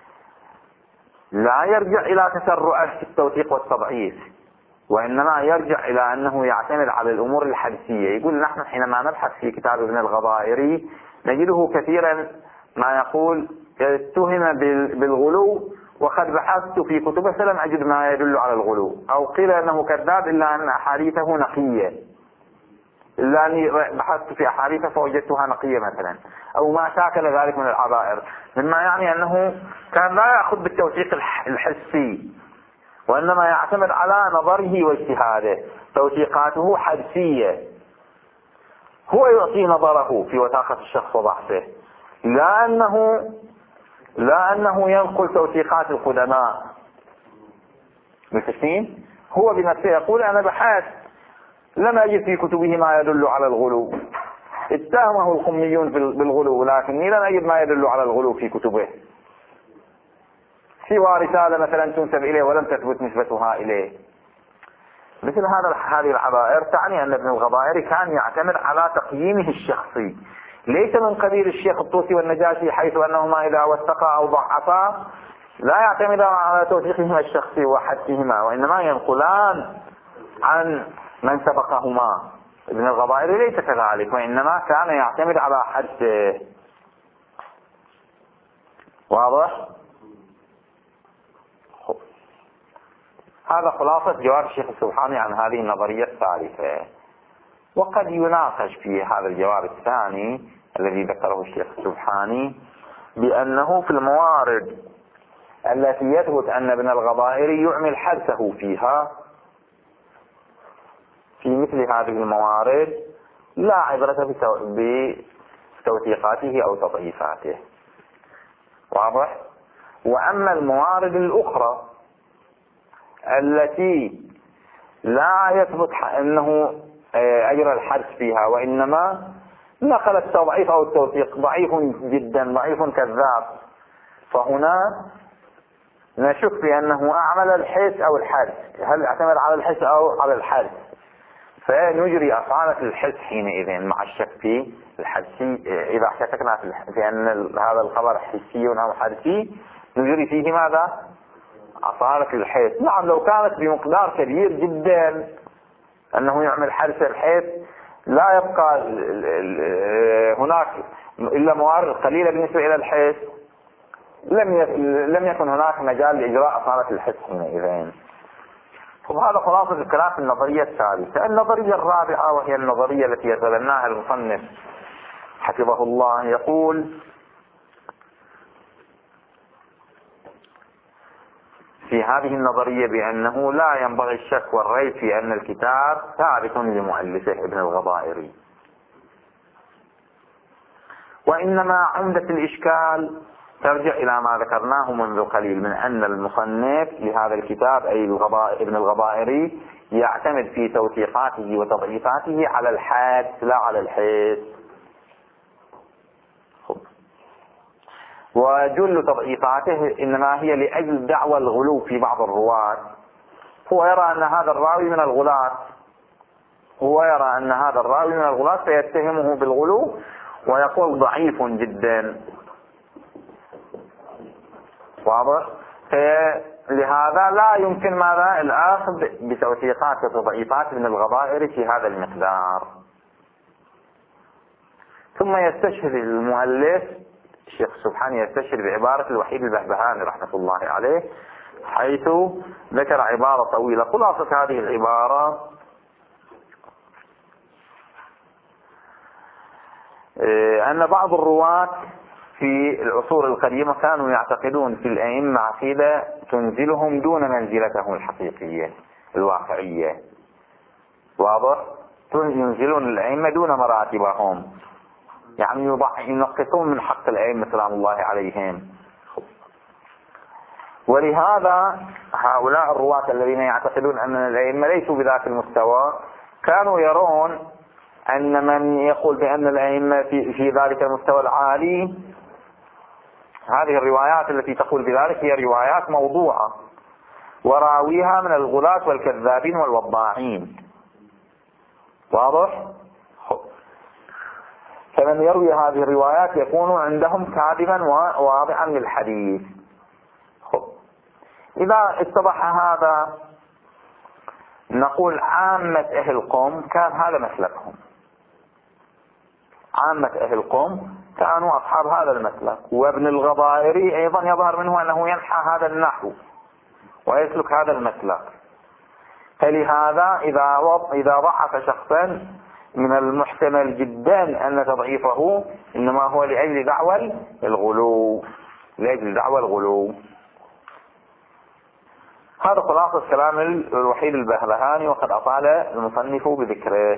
لا يرجع إلى تسرعه في التوثيق والتضعيف، وإنما يرجع إلى أنه يعتمد على الأمور الحدسية. يقول نحن حينما نبحث في كتاب ابن الغضائري نجده كثيرا ما يقول اتهم بالغلو، وقد بحثت في كتبه فلم أجد ما يدل على الغلو، أو قيل أنه كذاب إلا أن أحاديثه نقية، إلا أني بحثت في أحاديثه فوجدتها نقية مثلا، أو ما شاكل ذلك من العبائر، مما يعني أنه كان لا يأخذ بالتوثيق الحسي، وإنما يعتمد على نظره واجتهاده. توثيقاته حدسية، هو يعطي نظره في وثاقة الشخص وضعفه، لا أنه لا أنه ينقل توثيقات القدماء. متفقين؟ هو بنفسه يقول أنا بحثت لم أجد في كتبه ما يدل على الغلو، اتهمه الخميون بالغلو لكني لم أجد ما يدل على الغلو في كتبه، سوى رسالة مثلا تنسب إليه ولم تثبت نسبتها إليه. مثل هذا هذه العبائر تعني أن ابن الغضائري كان يعتمد على تقييمه الشخصي، ليس من قبيل الشيخ الطوسي والنجاشي حيث أنهما إذا وثقا أو ضعفا لا يعتمدان على توثيقهما الشخصي وحدسهما، وإنما ينقلان عن من سبقهما. ابن الغضائري ليس كذلك، وإنما كان يعتمد على حدسه. واضح؟ هذا خلاصة جواب الشيخ السبحاني عن هذه النظرية الثالثة. وقد يناقش في هذا الجواب الثاني الذي ذكره الشيخ السبحاني بأنه في الموارد التي يثبت أن ابن الغضائري يعمل حدسه فيها، في مثل هذه الموارد لا عبرة بتوثيقاته أو تضعيفاته. واضح؟ وأما الموارد الأخرى التي لا يثبت أنه أجرى الحدس فيها، وإنما نقل التضعيف أو التوثيق ضعيف جدا، ضعيف كذاب، فهنا نشك في أنه أعمل الحدس أو الحدس، هل اعتمد على الحدس أو على الحدس، فنجري أصالة الحدس حينئذ مع الشك في الحدسي. إذا شككنا في أن هذا الخبر حسي أو حدسي نجري فيه ماذا؟ أصالة الحدس. نعم لو كانت بمقدار كبير جدا أنه يعمل حدس الحدس لا يبقى هناك إلا موارد قليلة بالنسبة إلى الحدس، لم لم يكن هناك مجال لإجراء أصالة الحدس حينئذ. وهذا خلاصة الكلام في النظرية الثالثة. النظرية الرابعة وهي النظرية التي يتبناها المصنف حفظه الله، يقول في هذه النظرية بأنه لا ينبغي الشك والريب في أن الكتاب ثابت لمؤلفه ابن الغضائري، وإنما عمدة الإشكال ترجع إلى ما ذكرناه منذ قليل من أن المصنف لهذا الكتاب أي الغضائر ابن الغضائري يعتمد في توثيقاته وتضعيفاته على الحد لا على الحس. وجل تضعيفاته إنما هي لأجل دعوى الغلو في بعض الرواة. هو يرى أن هذا الراوي من الغلاة هو يرى أن هذا الراوي من الغلاة فيتهمه بالغلو ويقول ضعيف جدا. واضح؟ لهذا لا يمكن ماذا الأخذ بتوثيقات وتضعيفات ابن الغضائر في هذا المقدار. ثم يستشهد المؤلف الشيخ السبحاني يستشهد بعبارة الوحيد البهبهاني رحمة الله عليه، حيث ذكر عبارة طويلة. خلاصة هذه العبارة أن بعض الرواة في العصور القديمة كانوا يعتقدون في الأئمة عقيدة تنزلهم دون منزلتهم الحقيقية الواقعية. واضح؟ ينزلون الأئمة دون مراتبهم، يعني ينقصون من حق الأئمة سلام الله عليهم. ولهذا هؤلاء الرواة الذين يعتقدون أن الأئمة ليسوا بذاك المستوى كانوا يرون أن من يقول بأن الأئمة في, في ذلك المستوى العالي، هذه الروايات التي تقول بذلك هي روايات موضوعة وراويها من الغلاة والكذابين والوضاعين. واضح؟ فمن يروي هذه الروايات يكون عندهم كاذبا وواضعا للحديث. إذا اتضح هذا نقول عامة أهل قوم كان هذا مسلكهم. عامة أهل قوم كانوا أصحاب هذا المسلك، وابن الغضائري أيضا يظهر منه أنه ينحى هذا النحو ويسلك هذا المسلك. فلهذا إذا إذا ضعف شخصا من المحتمل جدا أن تضعيفه إنما هو لأجل دعوى الغلو لأجل دعوى الغلو. هذا خلاصة كلام الوحيد البهبهاني، وقد أطال المصنف بذكره.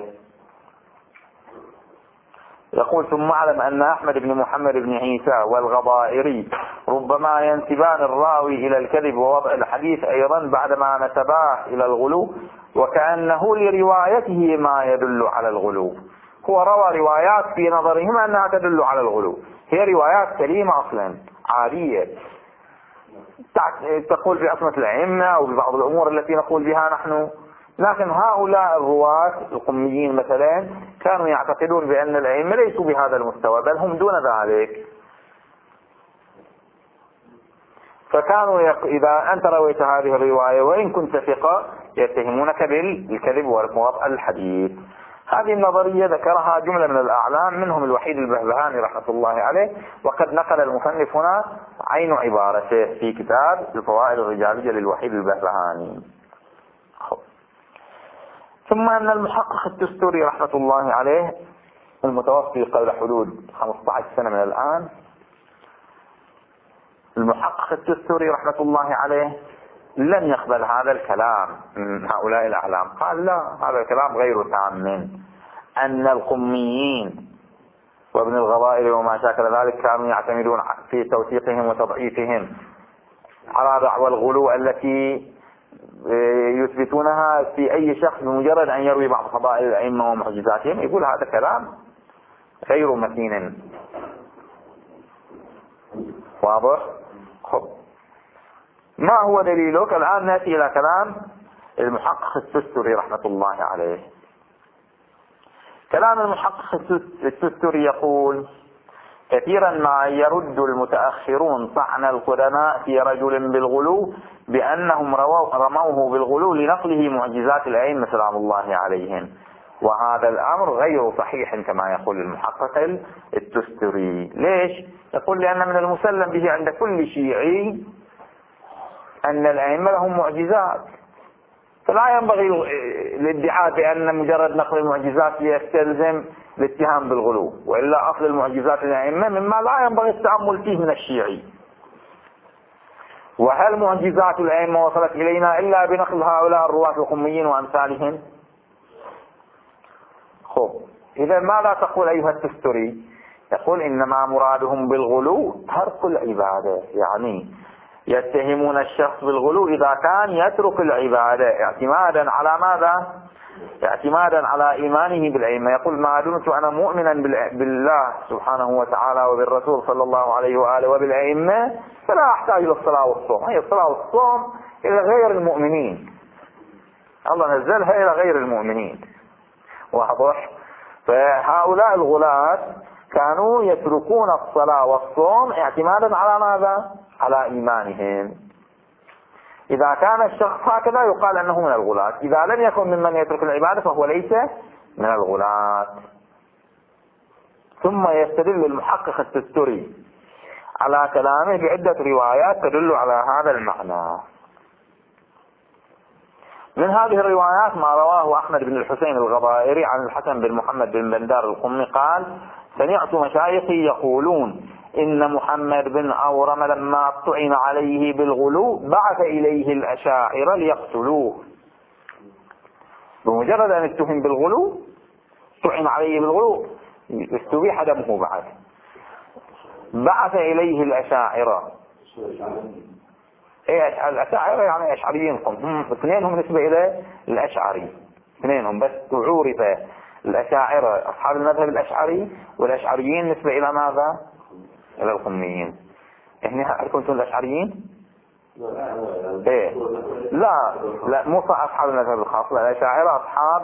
يقول: ثم اعلم أن أحمد بن محمد بن عيسى والغضائري ربما ينسبان الراوي إلى الكذب ووضع الحديث أيضا بعدما نسباه إلى الغلو، وكأنه لروايته ما يدل على الغلو. هو روى روايات في نظرهم أنها تدل على الغلو، هي روايات سليمة أصلا عادية تقول في عصمة الأئمة أو ببعض الأمور التي نقول بها نحن. لكن هؤلاء الرواة القميين مثلا كانوا يعتقدون بأن الأئمة ليسوا بهذا المستوى بل هم دون ذلك. فكانوا يق... إذا أنت رويت هذه الرواية وإن كنت ثقة يتهمونك بالكذب ووضع الحديث. هذه النظرية ذكرها جملة من الأعلام منهم الوحيد البهبهاني رحمة الله عليه، وقد نقل المصنف هنا عين عبارته في كتاب الفوائد الرجالية للوحيد البهبهاني. ثم أن المحقق التستوري رحمة الله عليه المتوفي قبل حدود خمسة عشر سنة من الآن، المحقق التستوري رحمة الله عليه لم يقبل هذا الكلام من هؤلاء الأعلام. قال: لا، هذا الكلام غير تام، أن القميين وابن الغضائر وما شاكل ذلك كانوا يعتمدون في توثيقهم وتضعيفهم على دعوى الغلو التي يثبتونها في أي شخص بمجرد أن يروي بعض فضائل الأئمة ومعجزاتهم. يقول هذا كلام غير متين. واضح؟ خب. ما هو دليلك؟ الآن نأتي إلى كلام المحقق التستوري رحمة الله عليه. كلام المحقق التستوري يقول: كثيرا ما يرد المتأخرون طعن القدماء في رجل بالغلو بأنهم رموه بالغلو لنقله معجزات الأئمة سلام الله عليهم، وهذا الأمر غير صحيح كما يقول المحقق التستوري. ليش؟ يقول: لأن من المسلم به عند كل شيعي أن الأئمة لهم معجزات، فلا ينبغي الادعاء بأن مجرد نقل المعجزات يستلزم الاتهام بالغلو، وإلا أصل المعجزات الأئمة مما لا ينبغي التأمل فيه من الشيعي. وهل معجزات الأئمة وصلت إلينا إلا بنقل هؤلاء الرواة القميين وأمثالهم؟ خب، إذا ماذا تقول أيها التستوري؟ يقول إنما مرادهم بالغلو ترك العبادة، يعني يتهمون الشخص بالغلو إذا كان يترك العبادة اعتمادا على ماذا؟ اعتمادا على إيمانه بالأئمة. يقول ما دمت أنا مؤمنا بالله سبحانه وتعالى وبالرسول صلى الله عليه وآله وبالأئمة فلا أحتاج إلى الصلاة والصوم. هي الصلاة والصوم إلى غير المؤمنين، الله نزلها إلى غير المؤمنين. واضح؟ فهؤلاء الغلاة كانوا يتركون الصلاة والصوم اعتمادا على ماذا؟ على إيمانهم. إذا كان الشخص هكذا يقال أنه من الغلاة، إذا لم يكن ممن يترك العبادة فهو ليس من الغلاة. ثم يستدل المحقق التستري على كلامه بعدة روايات تدل على هذا المعنى. من هذه الروايات ما رواه أحمد بن الحسين الغضائري عن الحسن بن محمد بن بندار القمي قال سمعت مشايخي يقولون إن محمد بن أورم لما طعن عليه بالغلو بعث إليه الأشاعرة ليقتلوه. بمجرد أن اتهم بالغلو طعن عليه بالغلو استبيح دمه بعد. بعث إليه الأشاعرة. ايه الأشاعرة يعني أشعريين، هم اثنينهم نسبة إلى الأشعري، اثنينهم بس عورف الأشاعرة أصحاب المذهب الأشعري، والأشعريين نسبة إلى ماذا؟ إلى القميين. هنا كنتم الأشعريين؟ ايه لا لا مو أصحاب المذهب الخاص، لا الأشاعرة أصحاب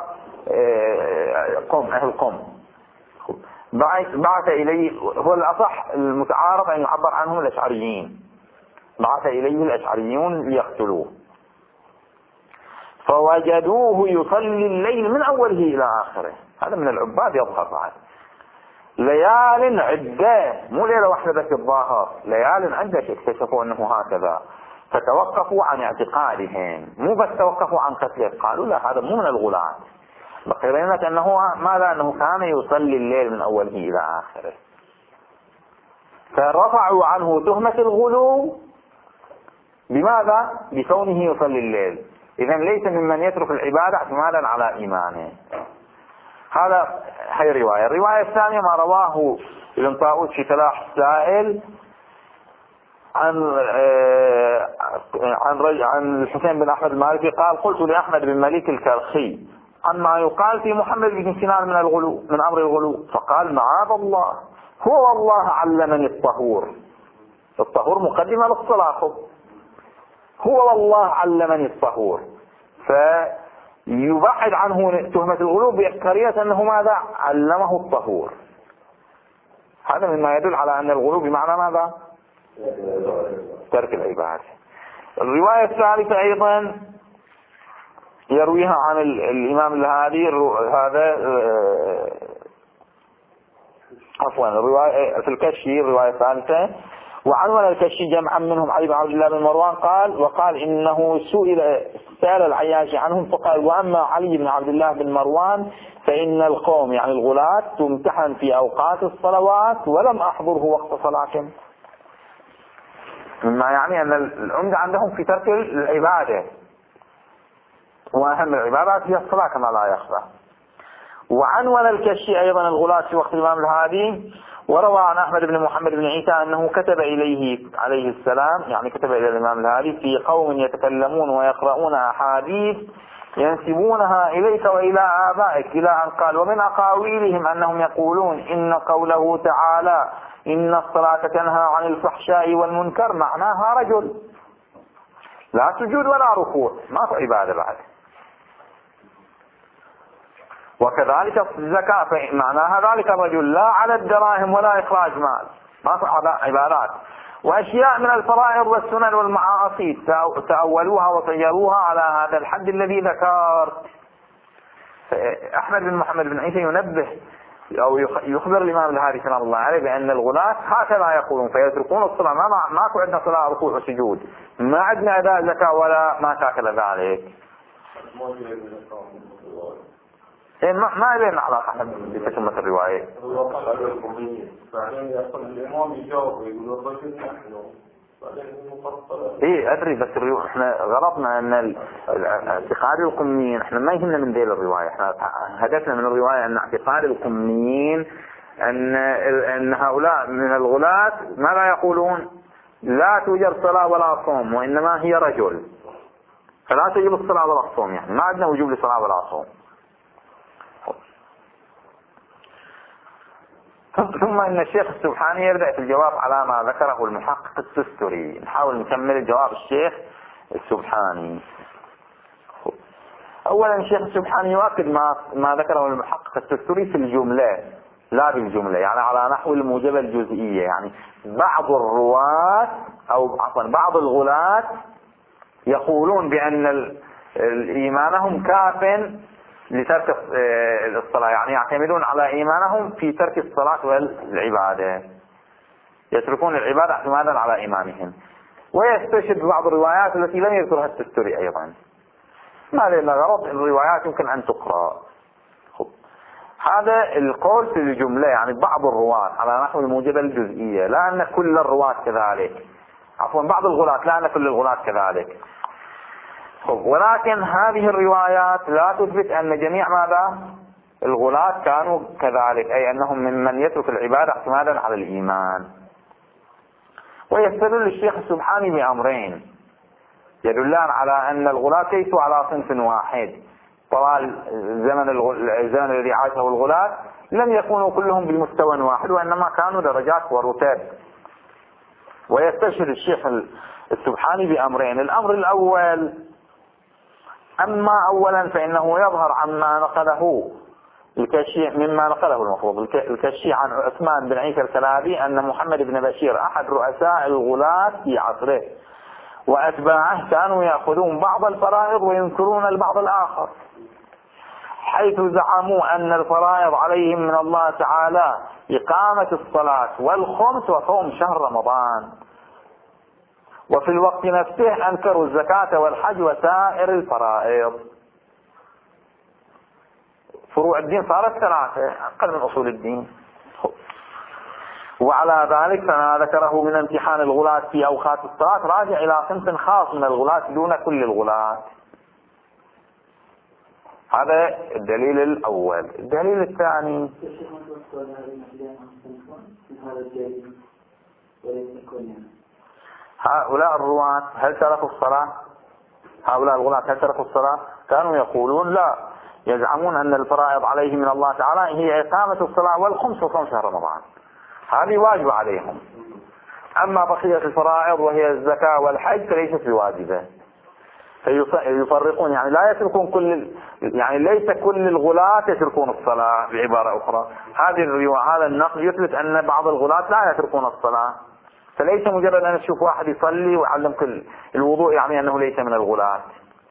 قم أهل قم. بعث إليه، هو الأصح المتعارف أن يعبر عنهم الأشعريين، بعث إليه الأشعريون ليقتلوه. فوجدوه يصلي الليل من أوله إلى آخره. هذا من العباد يظهر بعد ليال عدة، مو ليلة واحدة بس الظاهر، ليال عدة اكتشفوا أنه هكذا، فتوقفوا عن اعتقادهم، مو بس توقفوا عن قتله، قالوا لا هذا مو من الغلاة، بقينا أنه ماذا؟ أنه كان يصلي الليل من أوله إلى آخره. فرفعوا عنه تهمة الغلو بماذا؟ بكونه يصلي الليل. إذن ليس ممن يترك العبادة اعتمادا على إيمانه. هذا هي الرواية. الرواية الثانية ما رواه ابن طاووس في تلاح السائل عن عن رجل عن الحسين بن أحمد المالكي قال قلت لأحمد بن مليك الكرخي عما يقال في محمد بن سنان من الغلو، من أمر الغلو، فقال معاذ الله، هو والله علمني الطهور. الطهور مقدمة للصلاة، هو والله علمني الطهور. فيبعد عنه تهمة الغلو بقرينة أنه ماذا؟ علمه الطهور. هذا مما يدل على أن الغلو بمعنى ماذا؟ ترك العبادة. الرواية الثالثة أيضا يرويها عن الإمام الهادي، هذا عفوا الرواية في الكشي، الرواية الثالثة وعنون الكشي جمعا منهم علي بن عبد الله بن مروان قال وقال إنه سئل سأل العياشي عنهم فقال وأما علي بن عبد الله بن مروان فإن القوم يعني الغلاة تمتحن في أوقات الصلوات ولم أحضره وقت صلاتهم. مما يعني أن العمدة عندهم في ترك العبادة، وأهم العبادات هي الصلاة كما لا يخفى. وعنون الكشي أيضا الغلاة في وقت الإمام الهادي، وروى عن أحمد بن محمد بن عيسى أنه كتب إليه عليه السلام، يعني كتب إلى الإمام الهادي في قوم يتكلمون ويقرؤون أحاديث ينسبونها إليك وإلى آبائك، إلى أن قال ومن أقاويلهم أنهم يقولون إن قوله تعالى إن الصلاة تنهى عن الفحشاء والمنكر معناها رجل، لا سجود ولا ركوع، ما في عبادة بعد. وكذلك الزكاة معناها ذلك الرجل لا على الدراهم ولا إخراج مال، ما في عبادات. وأشياء من الفرائض والسنن والمعاصي تأولوها وطيروها على هذا الحد الذي ذكرت. أحمد بن محمد بن عيسى ينبه أو يخبر الإمام الهادي سلام الله عليه بأن الغلاة هكذا يقولون، فيتركون الصلاة، ما ماكو عندنا صلاة ركوع وسجود، ما عندنا أداء زكاة ولا ما شاكل ذلك. إيه ما ما لنا علاقة احنا بتتمة الرواية. إيه أدري، بس الرواية إحنا غلطنا أن اعتقاد القميين إحنا ما يهمنا من ذيل الرواية، إحنا هدفنا من الرواية أن اعتقاد القميين أن أن هؤلاء من الغلاة ما لا يقولون لا توجد صلاة ولا صوم، وإنما هي رجل، فلا تجب الصلاة ولا الصوم، يعني ما عندنا وجوب للصلاة ولا صوم. ثم إن الشيخ السبحاني يبدأ في الجواب على ما ذكره المحقق التستري. نحاول نكمل جواب الشيخ السبحاني. أولا الشيخ السبحاني يؤكد ما ما ذكره المحقق التستري في الجملة لا بالجملة، يعني على نحو الموجبة الجزئية. يعني بعض الرواة أو عفوا بعض الغلاة يقولون بأن إيمانهم كاف لترك الصلاة، يعني يعتمدون على إيمانهم في ترك الصلاة والعبادة، يتركون العبادة اعتمادا على إيمانهم. ويستشهد بعض الروايات التي لم يذكرها التستري أيضا. ما لنا غرض، الروايات يمكن أن تقرأ. هذا القول في الجملة، يعني بعض الرواة على نحو الموجبة الجزئية، لا أن كل الرواة كذلك، عفوا بعض الغلاة لا أن كل الغلاة كذلك. ولكن هذه الروايات لا تثبت أن جميع ماذا الغلاة كانوا كذلك، أي أنهم ممن يترك العبادة اعتمادا على الإيمان. ويستدل الشيخ السبحاني بأمرين يدلان على أن الغلاة ليسوا على صنف واحد. طوال الزمن الزمن الذي عاشه الغلاة لم يكونوا كلهم بمستوى واحد، وإنما كانوا درجات ورتب. ويستشهد الشيخ السبحاني بأمرين. الأمر الأول، أما أولا فإنه يظهر عما نقله الكشي مما نقله المفروض الكشي عن عثمان بن عيسى الكلابي أن محمد بن بشير أحد رؤساء الغلاة في عصره وأتباعه كانوا يأخذون بعض الفرائض وينكرون البعض الآخر، حيث زعموا أن الفرائض عليهم من الله تعالى إقامة الصلاة والخمس وصوم شهر رمضان، وفي الوقت نفسه أنكروا الزكاة والحج وسائر الفرائض. فروع الدين صارت ثلاثة أقل من أصول الدين. وعلى ذلك فما ذكره من امتحان الغلاة في أوقات الصلاة راجع إلى صنف خاص من الغلاة دون كل الغلاة. هذا الدليل الأول. الدليل الثاني، هؤلاء الرواة هل تركوا الصلاة؟ هؤلاء الغلاة هل تركوا الصلاة؟ كانوا يقولون لا، يزعمون أن الفرائض عليه من الله تعالى هي إقامة الصلاة والخمس وصوم شهر رمضان، هذه واجب عليهم. أما بقية الفرائض وهي الزكاة والحج فليست بواجبة. فيفرقون، يعني لا يتركون كل، يعني ليس كل الغلاة يتركون الصلاة. بعبارة أخرى هذه الرواية هذا النقل يثبت أن بعض الغلاة لا يتركون الصلاة، فليس مجرد أن تشوف واحد يصلي ويعلم كل الوضوء يعني أنه ليس من الغلاة،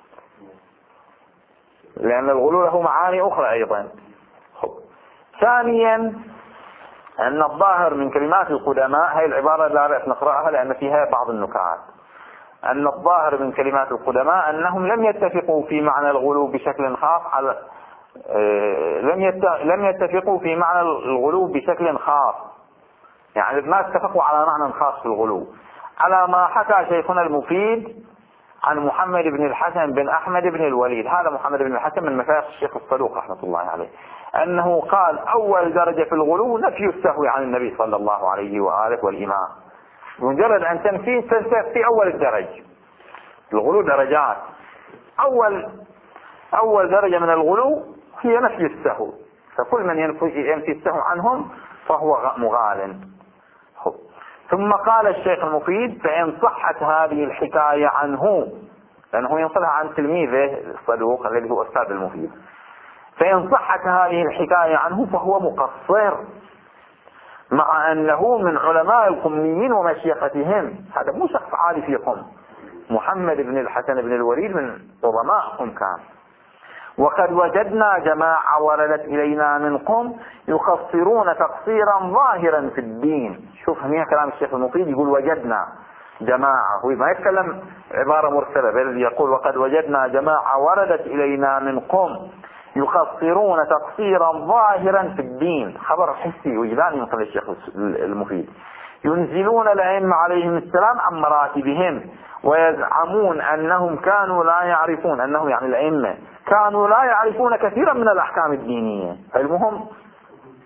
لأن الغلو له معاني أخرى أيضا. ثانيا أن الظاهر من كلمات القدماء، هي العبارة لا رأس نقرأها لأن فيها بعض النكات، أن الظاهر من كلمات القدماء أنهم لم يتفقوا في معنى الغلو بشكل خاص على لم لم يتفقوا في معنى الغلو بشكل خاص، يعني ما اتفقوا على معنى خاص في الغلو، على ما حكى شيخنا المفيد عن محمد بن الحسن بن أحمد بن الوليد. هذا محمد بن الحسن من مشايخ الشيخ الصدوق رحمة الله عليه، أنه قال أول درجة في الغلو نفي السهو عن النبي صلى الله عليه وآله والإمام. مجرد أن تنفي في أول الدرج، الغلو درجات، أول أول درجة من الغلو هي نفي السهو، فكل من ينفي السهو عنهم فهو مغال. ثم قال الشيخ المفيد فإن صحت هذه الحكاية عنه، لأنه ينقلها عن تلميذه الصدوق الذي هو أستاذ المفيد، فإن صحت هذه الحكاية عنه فهو مقصر، مع أنه من علماء القميين ومشيختهم. هذا مو شخص عالي في قم، محمد بن الحسن بن الوليد من عظمائهم كان. وقد وجدنا جماعة وردت إلينا من قم يقصرون تقصيرا ظاهرا في الدين. شوف هنا كلام الشيخ المفيد يقول وجدنا جماعة، هو ما يتكلم عبارة مرسلة، بل يقول وقد وجدنا جماعة وردت إلينا من قم يقصرون تقصيرا ظاهرا في الدين. خبر حسي وجداني مثل الشيخ المفيد. ينزلون الأئمة عليهم السلام عن مراتبهم ويزعمون أنهم كانوا لا يعرفون، أنه يعني الأئمة كانوا لا يعرفون كثيرا من الأحكام الدينية، علمهم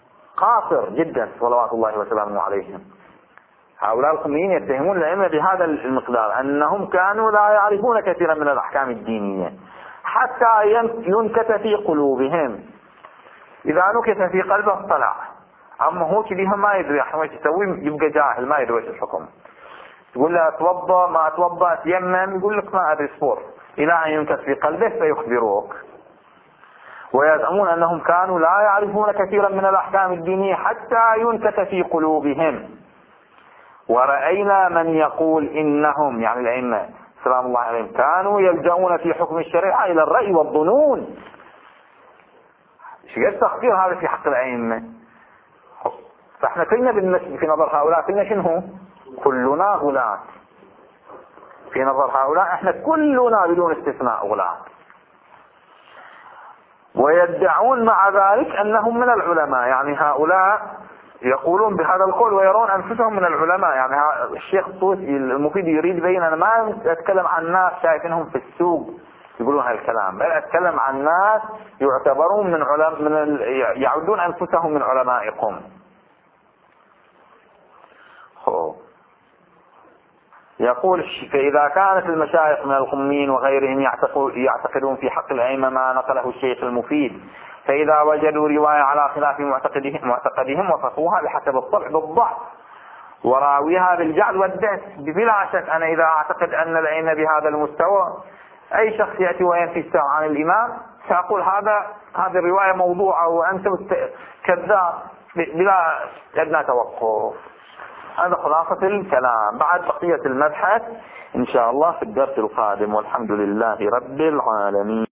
خاطر جدا صلوات الله وسلامه عليهم. هؤلاء الخمينيين يتهمون الأئمة بهذا المقدار، أنهم كانوا لا يعرفون كثيرا من الأحكام الدينية حتى ينكت في قلوبهم. إذا نكت في قلبه اطلع، أما هو كذا ما يدري ايش يسوي، يبقى جاهل ما يدري ايش الحكم. تقول له اتوضا ما اتوضا تيمم، يقول لك ما ادري اصبر، الى ان ينكت في قلبه فيخبروك. ويزعمون انهم كانوا لا يعرفون كثيرا من الاحكام الدينيه حتى ينكت في قلوبهم. ورأينا من يقول انهم يعني الائمه سلام الله عليهم كانوا يلجؤون في حكم الشريعه الى الرأي والظنون. شيء التخطير هذا في حق الائمه. فاحنا كلنا بالنسبه في نظر هؤلاء كلنا شنو؟ كلنا غلاة. في نظر هؤلاء احنا كلنا بدون استثناء غلاة. ويدعون مع ذلك انهم من العلماء، يعني هؤلاء يقولون بهذا القول ويرون انفسهم من العلماء. يعني الشيخ الطوسي المفيد يريد يبين انا ما اتكلم عن ناس شايفينهم في السوق يقولون هالكلام، بل اتكلم عن ناس يعتبرون من علماء، من ال... يعدون انفسهم من علمائكم. يقول فإذا كانت المشايخ من الخمين وغيرهم يعتقدون في حق الأئمة ما نقله الشيخ المفيد، فإذا وجدوا رواية على خلاف معتقدهم, معتقدهم وصفوها بحسب الطبع بالضعف وراويها بالجعل والدس. بلا شك أنا إذا أعتقد أن الأئمة بهذا المستوى، أي شخص يأتي وينفي الساعة عن الإمام سأقول هذا هذه الرواية موضوعة وأنت كذاب بلا أدنى توقف. هذا خلاصة الكلام. بعد بقية المبحث إن شاء الله في الدرس القادم، والحمد لله رب العالمين.